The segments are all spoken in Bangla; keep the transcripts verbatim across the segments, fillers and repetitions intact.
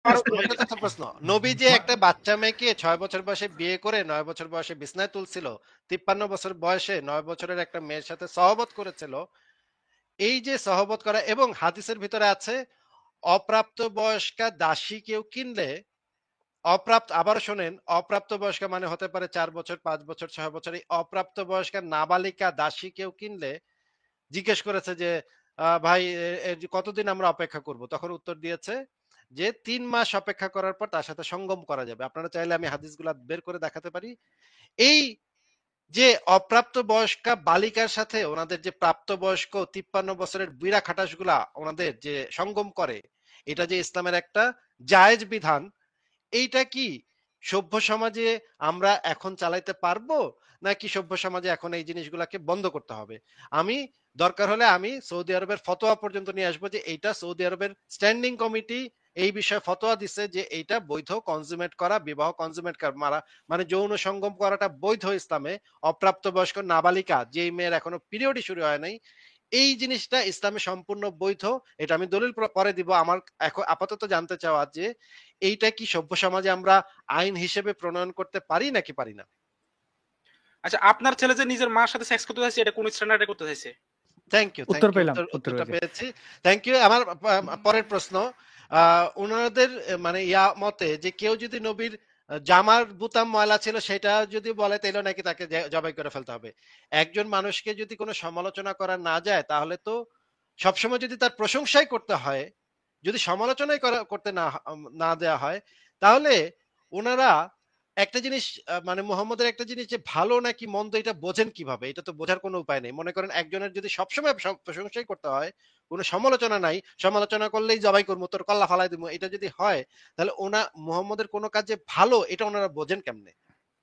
প্রশ্ন, নবী যে একটা বাচ্চা মেয়েকে ছয় বছর বয়সে বিয়ে করে নয় বছর বয়সে বিছনায় তুলছিল, তিপ্পান্ন বছর বয়সে নয় বছরের একটা মেয়ের সাথে সহবত করেছিল, এই যে সহবত করা, এবং হাদিসের ভিতরে আছে অপ্রাপ্ত বয়স্কা দাসী কেউ কিনলে, অপ্রাপ্ত, আবার শোনেন, অপ্রাপ্ত বয়স্কা মানে হতে পারে চার বছর, পাঁচ বছর, ছয় বছর, এই অপ্রাপ্ত বয়স্কা নাবালিকা দাসী কেউ কিনলে জিজ্ঞেস করেছে যে আহ, ভাই এ- এর যে কতদিন আমরা অপেক্ষা করব, তখন উত্তর দিয়েছে যে তিন মাস অপেক্ষা করার পর তার সাথে সঙ্গম করা যাবে। আপনারা চাইলে আমি হাদিসগুলা বের করে দেখাতে পারি। এই যে অপ্রাপ্ত বয়স্কা বালিকার সাথে ওনাদের যে প্রাপ্তবয়স্ক তিপ্পান্ন বছরের বুড়া খাটাস গুলা ওনাদের যে সঙ্গম করে, এটা যে ইসলামের একটা জায়েজ বিধান, এইটা কি সভ্য সমাজে আমরা এখন চালাইতে পারবো, নাকি সভ্য সমাজে এখন এই জিনিসগুলাকে বন্ধ করতে হবে? আমি দরকার হলে আমি সৌদি আরবের ফতোয়া পর্যন্ত নিয়ে আসবো যে এইটা সৌদি আরবের স্ট্যান্ডিং কমিটি এই বিষয়ে ফতোয়া দিচ্ছে যে এইটা বৈধ, কনজুমেট করা, বিবাহ কনজুমেট মারা মানে যৌন সঙ্গম করাটা বৈধ ইসলামে। অপ্রাপ্ত বয়স্ক নাবালিকা, যেই মেয়ের এখনো পিরিয়ডই শুরু হয় নাই, এই জিনিসটা ইসলামে সম্পূর্ণ বৈধ। এটা আমি দলিল পরে দিব। আমার এখন আপাতত জানতে চাওয়া যে এইটা কি সভ্য সমাজে আমরা আইন হিসেবে প্রণয়ন করতে পারি নাকি পারি না? আচ্ছা, আপনার ছেলে যে নিজের মার সাথে সেক্স করতে চাইছে, এটা কোন স্ট্যান্ডার্ডে করতে চাইছে? থ্যাংক ইউ, থ্যাংক উত্তর ইউ, পেলাম, উত্তর উত্তর উত্তরটা হয়েছে। পেয়েছি। Thank you. আমার আহ, পরের প্রশ্ন, আহ ওনাদের আহ, মানে ইয়া মতে যে কেউ যদি নবীর আহ, জামার বুতাম ময়লা ছিল সেটা যদি বলে তাহলে নাকি তাকে জ- জবাই করে ফেলতে হবে। একজন মানুষকে যদি কোনো সমালোচনা করা না যায় তাহলে তো সবসময় যদি তার প্রশংসাই করতে হয়, যদি সমালোচনাই করা করতে না না দেওয়া হয়, তাহলে ওনারা একটা জিনিস আহ, মানে মোহাম্মদের একটা জিনিস যে ভালো নাকি মন্দ এটা বোঝেন কিভাবে? এটা তো বোঝার কোনো উপায় নেই। মনে করেন একজনের যদি সবসময় সব- প্রশংসাই করতে হয়, কোনো সমালোচনা নাই, সমালোচনা করলেই জবাই করবো, তোর কল্লা ফালাই দিব, এটা যদি হয়, তাহলে ওনা মোহাম্মদের কোনো কাজ যে ভালো এটা ওনারা বোঝেন কেমনে?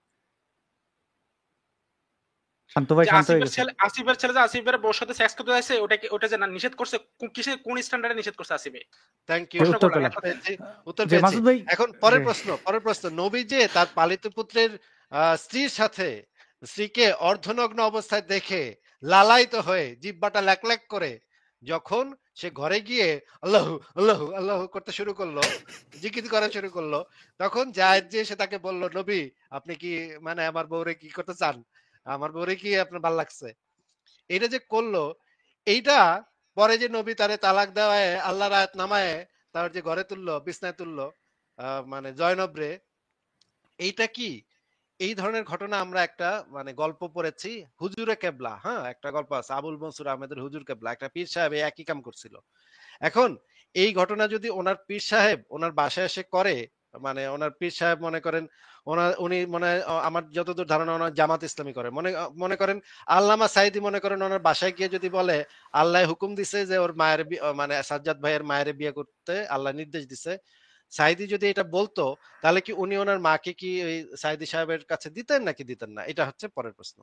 শান্ত ভাই যে শান্ত হয়ে আসিফের গেছে। ছেলে আসিফের ছেলে যে আসিফের বউর সাথে সেক্স করতে চাইছে, ওটা কি, ওটা যে না নিষেধ করছে, কো- কিসে, কোন স্ট্যান্ডার্ডে নিষেধ করছে আসিফে? থ্যাংক ইউ, জি, প্রশ্ন উত্তর করলাম পেলাম। এত। পেয়েছি, উত্তর যে পেয়েছি। মাসুদ ভাই, এখন যে পরের প্রশ্ন, পরের প্রশ্ন, নবী যে তার পালিত পুত্রের আহ, স্ত্রীর সাথে, স্ত্রীকে অর্ধনগ্ন অবস্থায় দেখে লালায়িত হয়ে জিহ্বাটা ল্যাক ল্যাক করে যখন সে ঘরে গিয়ে আল্লাহ আল্লাহ আল্লাহ করতে শুরু করলো, জিকির করা শুরু করলো, তখন জায়েদ যে সে তাকে বলল, নবী আপনি কি মানে আমার বউরে কি করতে চান, আমার বউরে কি আপনার ভাল লাগছে? এটা যে করলো, এইটা পরে যে নবী তারে তালাক দেওয়ায় আল্লাহর আয়াত নামায় তার যে ঘরে তুললো, বিছনায় তুললো, আহ, মানে জয়নব রে, এইটা কি এই ধরনের ঘটনা আমরা একটা মানে গল্প পড়েছি, হুজুরে কেবলা, হ্যাঁ একটা গল্প আছে, আবুল মনসুর আহমেদের হুজুর কেবলা, একটা পীর সাহেব এই একই কাম করছিল। এখন এই ঘটনা যদি ওনার পীর সাহেব ওনার বাসায় এসে করে, মানে ওনার পীর সাহেব মনে করেন ওনার উনি মনে হয়, আহ, আমার যতদূর ধারণা ওনার জামাত ইসলামী করে, মনে মনে করেন আল্লামা সাইদি মনে করেন ওনার বাসায় গিয়ে যদি বলে আল্লাহ হুকুম দিছে যে ওর মায়ের বি- আহ, মানে সাজ্জাদ ভাইয়ের মায়ের বিয়ে করতে আল্লাহ নির্দেশ দিছে, সাইদি যদি এটা বলতো, তাহলে কি উনি ওনার মাকে কি ওই সাইদি সাহেবের কাছে দিতেন নাকি দিতেন না? এটা হচ্ছে পরের প্রশ্ন।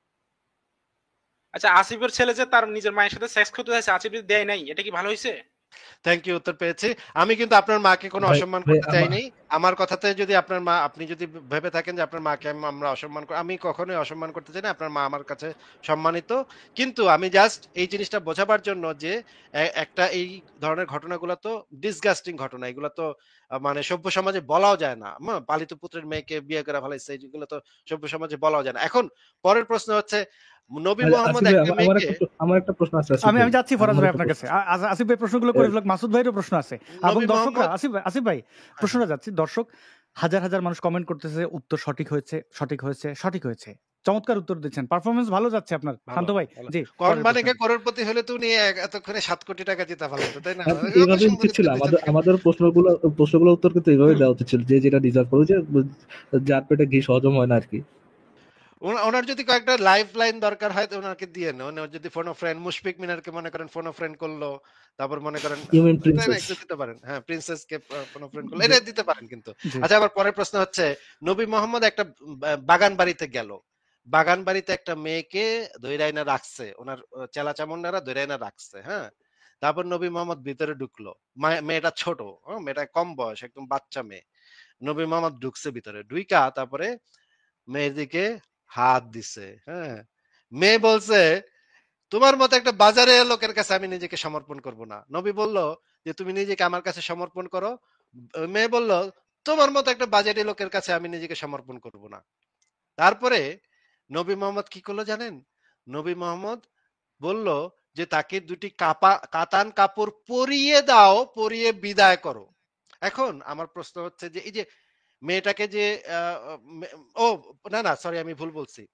আচ্ছা, আসিফের ছেলে যে তার নিজের মায়ের সাথে সেক্স করতে চাইছে, আসিফ যদি দেয় নাই, এটা কি ভালো হয়েছে? থ্যাংক ইউ, উত্তর পেয়েছি। আমি কিন্তু আপনার মাকে কোনো ভাই অসম্মান ভাই করতে চাই আমার নাই। আমার কথাতে যদি আপনার মা, আপনি যদি ভেবে থাকেন যে আপনার মাকে আম- আমরা অসম্মান করি, আমি কখনোই অসম্মান করতে চাই না। আপনার মা আমার কাছে সম্মানিত। কিন্তু আমি জাস্ট এই জিনিসটা বোঝাবার জন্য যে এ- একটা এই ধরনের ঘটনাগুলো তো ডিসগাস্টিং ঘটনা, এগুলো তো আহ, মানে সভ্য সমাজে বলাও যায় না। মা, পালিত পুত্রের মেয়েকে বিয়ে করে ফেলাইছে, এগুলো তো সভ্য সমাজে বলাও যায় না। এখন পরের প্রশ্ন হচ্ছে, নবী আরে মোহাম্মদ আসিফ ভাই, একটা আমার আমার মেয়েকে, একটা প্র- আমার একটা প্রশ্ন আছে আসিফ আমি ভাই। আমি যাচ্ছি ফরাজ আমার ভাই একটা আপনার প্রশ্ন কাছে। আছে। আ- আ- আসিফ ভাই প্রশ্নগুলো করে এ, ফেলুক, মাসুদ ভাইয়েরও প্রশ্ন আছে এবং নবী দর্শকরা। মোহাম্মদ, আসিফ ভাই, আসিফ ভাই হ্যাঁ হ্যাঁ, প্রশ্নটা যাচ্ছি, দর্শক হাজার হাজার মানুষ কমেন্ট করতেছে উত্তর সঠিক হয়েছে, সঠিক হয়েছে, সঠিক হয়েছে, চমৎকার উত্তর দিচ্ছেন, পারফরমেন্স ভালো যাচ্ছে আপনার ভালো শান্ত ভাই। ভালো। জি, কোন পরের মানে প্রশ্ন। করোড়পতি হলে তো উনি এক- এতক্ষণে সাত কোটি টাকা জিতা ফেলাইতো, তাই না? আর কত এইভাবে সুন্দর উচিত ছিল উত্তর দিয়েছেন আমাদের দেখেন। আমাদের প্রশ্নগুলো প্রশ্নগুলো উত্তর কিন্তু এইভাবে হুম। দেওয়া উচিত ছিল, যে যেটা ডিজার্ভ করে, যে যার পেটে ঘি সহজম হয় না আর কি। ওনা- ওনার যদি কয়েকটা লাইফ লাইন দরকার হয় তো ওনাকে দিয়ে নেন। ওনার যদি ফোন ফ্রেন্ড মুশফিক মিনারকে মনে করেন ফোন ফ্রেন্ড করলো, তারপর মনে করেন ইউ আহ, মিন তাই না, প্রিন্সেস? একটু দিতে পারেন, হ্যাঁ প্রিন্সেসকে ফোন ফ্রেন্ড করলো, জি এটা দিতে পারেন কিন্তু। জি। আচ্ছা, আবার পরের প্রশ্ন হচ্ছে, নবী মোহাম্মদ একটা বা- বাগান বাড়িতে গেল, বাগান বাড়িতে একটা মেয়েকে ধইরাইনা রাখছে, ওনার আহ, চেলা চামুন্ডারা ধইরাইনা রাখছে, হ্যাঁ। তারপর নবী মোহাম্মদ ভিতরে ঢুকলো, মা- মেয়েটা ছোট, হ্যাঁ, মেয়েটা কম বয়স, একদম বাচ্চা মেয়ে। নবী মোহাম্মদ ঢুকছে ভিতরে, ঢুইকা তারপরে মেয়ের দিকে হাত দিছে, হ্যাঁ। মেয়ে বলছে, তোমার মতো একটা বাজারে লোকের কাছে আমি নিজেকে সমর্পণ করব না। নবী বলল যে তুমি নিজেকে আমার কাছে সমর্পণ করো, ওই মেয়ে বলল, তোমার মতো একটা বাজেটি লোকের কাছে আমি নিজেকে সমর্পণ করব না। তারপরে নবী মোহাম্মদ কি করলো জানেন? নবী মোহাম্মদ বলল যে তাকে দুটি কাপা কাতান কাপড় পরিয়ে দাও, পরিয়ে বিদায় করো। এখন আমার প্রশ্ন হচ্ছে যে এই যে মেয়েটাকে যে আহ, মে- ও না না সরি আমি ভুল বলছি,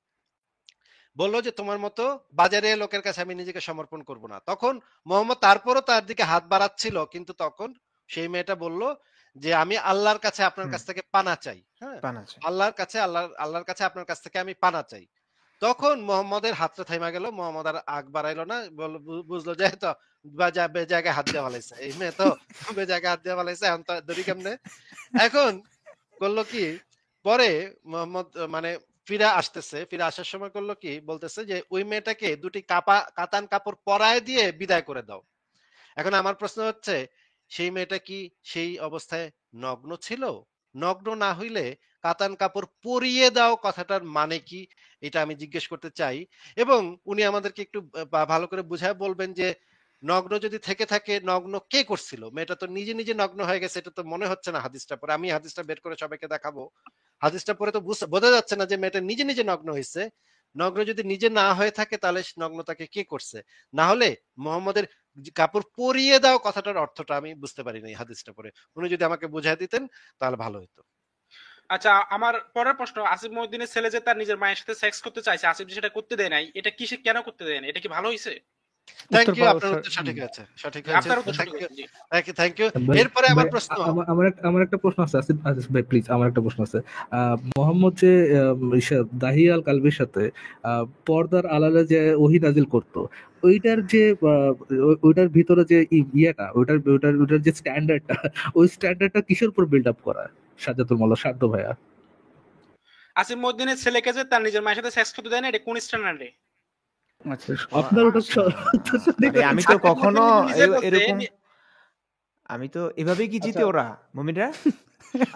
বললো যে তোমার মতো বাজারে লোকের কাছে আমি নিজেকে সমর্পণ করব না। তখন মোহাম্মদ তারপরও তার দিকে হাত বাড়াচ্ছিল, কিন্তু তখন সেই মেয়েটা বলল যে আমি আল্লাহর কাছে আপনার হুম কাছ থেকে পানা চাই। হ্যাঁ, পান আছে। আল্লাহর কাছে আল্লাহ আল্লাহর কাছে আপনার কাছ থেকে আমি পানা চাই। তখন মোহাম্মদের হাতটা থাইমা গেল, মোহাম্মদ আর আগ বাড়াইলো না, বলল- বু- বুঝলো যে তো বাজা- বে জায়গায় হাত দেওয়া ফেলাইছে, এই মেয়ে তো বে জায়গায় হাত দেওয়া ফেলাইছে, এখন তো ধরি কেমনে। এখন করলো কি, পরে মোহাম্মদ আহ, মানে ফিরে আসতেছে, ফিরে আসার সময় করলো কি, বলতেছে যে ওই মেয়েটাকে দুটি কাপা কাতান কাপড় পরায় দিয়ে বিদায় করে দাও। এখন আমার প্রশ্ন হচ্ছে, সেই মেয়েটা কি সেই অবস্থায় নগ্ন ছিল? নগ্ন না হইলে কাতান কাপড় পরিয়ে দাও কথাটার মানে কি, এটা আমি জিজ্ঞেস করতে চাই। এবং উনি আমাদেরকে একটু বা- ভালো করে বুঝায় বলবেন যে নগ্ন যদি থেকে থাকে, নগ্ন কে করছিল? মেয়েটা তো নিজে নিজে নগ্ন হয়ে গেছে, এটা তো মনে হচ্ছে না হাদিসটা পরে। আমি হাদিসটা বের করে সবাইকে দেখাবো। হাদিসটা পরে তো বুঝ- বোঝা যাচ্ছে না যে মেয়েটা নিজে নিজে নগ্ন হয়েছে। নগ্ন যদি নিজে না হয়ে থাকে তাহলে নগ্নতাকে কে করছে? না হলে মোহাম্মদের যে কাপড় পরিয়ে দাও কথাটার অর্থটা আমি বুঝতে পারি না এই হাদিসটা পরে। উনি যদি আমাকে বুঝাই দিতেন তাহলে ভালো হতো। আচ্ছা, আমার পরের প্রশ্ন, আসিফ মহিউদ্দিনের ছেলে যে তার নিজের মায়ের সাথে সেক্স করতে চাইছে, আসিফ যে সেটা করতে দেয় নাই, এটা কিসে কেন করতে দেয় না? এটা কি ভালো হয়েছে? থ্যাংক উত্তর ইউ, পাওয়া আপনার স- উত্তর সঠিক হুম। হয়েছে, সঠিক হয়েছে। আপনার উত্তর থ্যাংক সঠিক ইউ, হয়েছে, জি। Thank you, thank you. ভাই এরপরে ভাই আমার প্রশ্ন, আ- আমার আমার একটা আমার একটা প্রশ্ন আছে আসিফ আসিফ ভাই প্লিজ, আমার একটা প্রশ্ন আছে। আহ, মোহাম্মদ যে আম, ইসা- দাহি আল কালবির সাথে আহ, পর্দার আলাদা যে ওহী নাজিল করতো, ওইটার যে আহ, ওই- ওইটার ভিতরে যে ই- ইয়েটা, ওইটার ওইটার ওইটার যে স্ট্যান্ডার্ডটা, ওই স্ট্যান্ডার্ডটা কিসের উপর বিল্ড আপ করা? সাজ্জাতুল মোল্লা, শান্ত ভাইয়া। আসিফ মহিউদ্দিনের ছেলেকে যে তার নিজের মায়ের সাথে সেক্স করতে দেয় না, এটা কোন স্ট্যান্ডার্ডে? আচ্ছা আপনার ওটা স- উত্তর সঠিক আরে আমি তো আসিফ কখনো মহিউদ্দিন নিজে এ- বলছে, এরকম নি- আমি তো এভাবেই কি জিতে আচ্ছা ওরা মুমিনরা